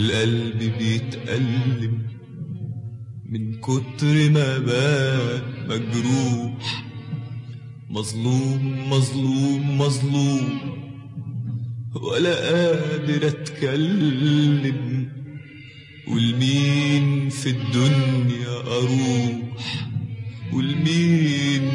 والقلب بيتألم من كتر ما بقى مجروح. مظلوم مظلوم مظلوم ولا قادر اتكلم، والمين في الدنيا اروح والمين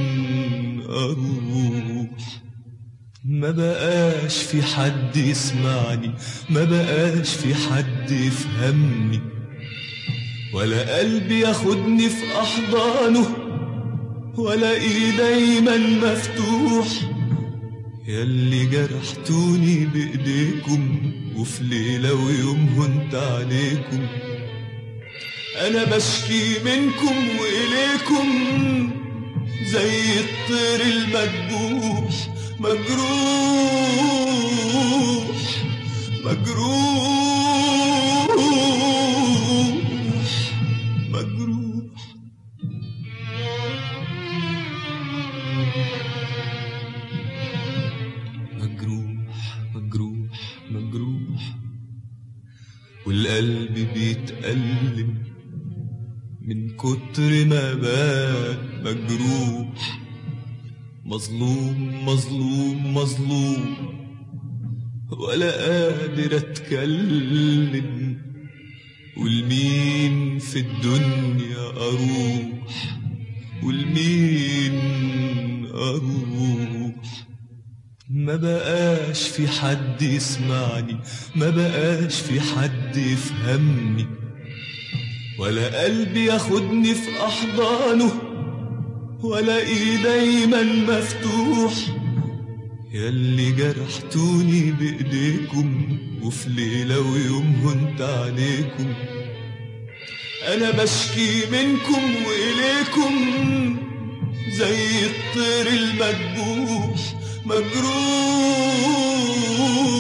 اروح. ما بقاش في حد يسمعني، ما بقاش في حد يفهمني، ولا قلبي ياخدني في احضانه، ولا ايدي دايما مفتوح. ياللي جرحتوني بايديكم وفي ليلة ويوم هنت عليكم، انا بشكي منكم واليكم زي الطير المذبوح. مجروح مجروح مجروح. مجروح مجروح مجروح والقلب بيتألم من كتر ما بقى مجروح. مظلوم مظلوم مظلوم ولا قادر اتكلم، والمين في الدنيا اروح والمين اروح. ما بقاش في حد يسمعني، ما بقاش في حد يفهمني، ولا قلبي ياخدني في احضانه، ولا ايدي دايما مفتوح. ياللي جرحتوني بايديكم وفي ليلة ويوم هنت عليكم، انا بشكي منكم واليكم زي الطير المذبوح. مجروح